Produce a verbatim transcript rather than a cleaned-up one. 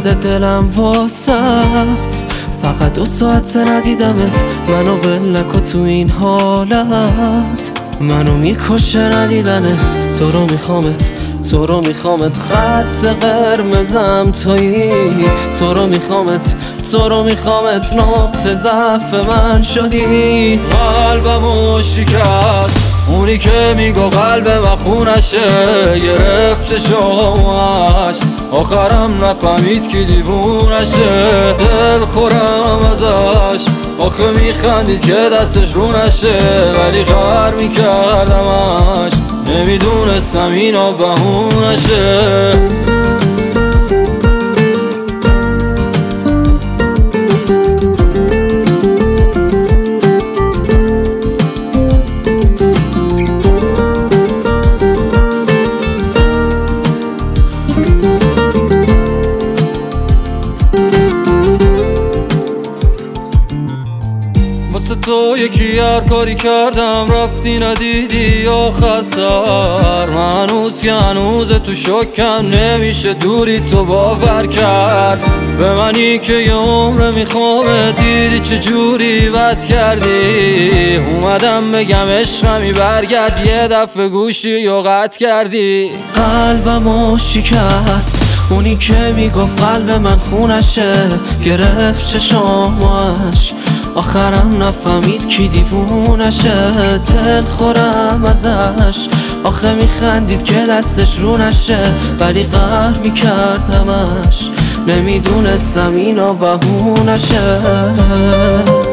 شده دلم واسط، فقط دو ساعت ندیدمت، منو ول نکن تو این حالت. منو میکشه ندیدنت، تو رو میخوامت، تو رو میخوامت، خط قرمزم تویی. تو رو میخوامت، تو رو میخوامت، نقطه ضعف من شدی. قلبمو شکست اونی که میگو قلب من خونشه، گرفت چشماش آخرم نفهمید که دیوونشه. دل خورم ازش آخه میخندید که دستش رو نشه، ولی قهر میکردمش نمیدونستم اینا بهونشه. واسه تو یکی هر کاری کردم رفتی ندیدی آخر سر. من هنوز که هنوز تو شکم نمیشه دوری تو باور کرد. به منی که یه عمره میخوامه دیدی چجوری بد کردی. اومدم بگم عشقمی برگرد، یه دفعه گوشی و قطع کردی. قلبمو شکست اونی که میگفت قلب من خونشه، گرفت چشامش آخرم نفهمید کی دیوونشه. دل خورم ازش آخه میخندید که دستش رو نشه، ولی قهر میکردمش نمیدونستم اینا بهونشه.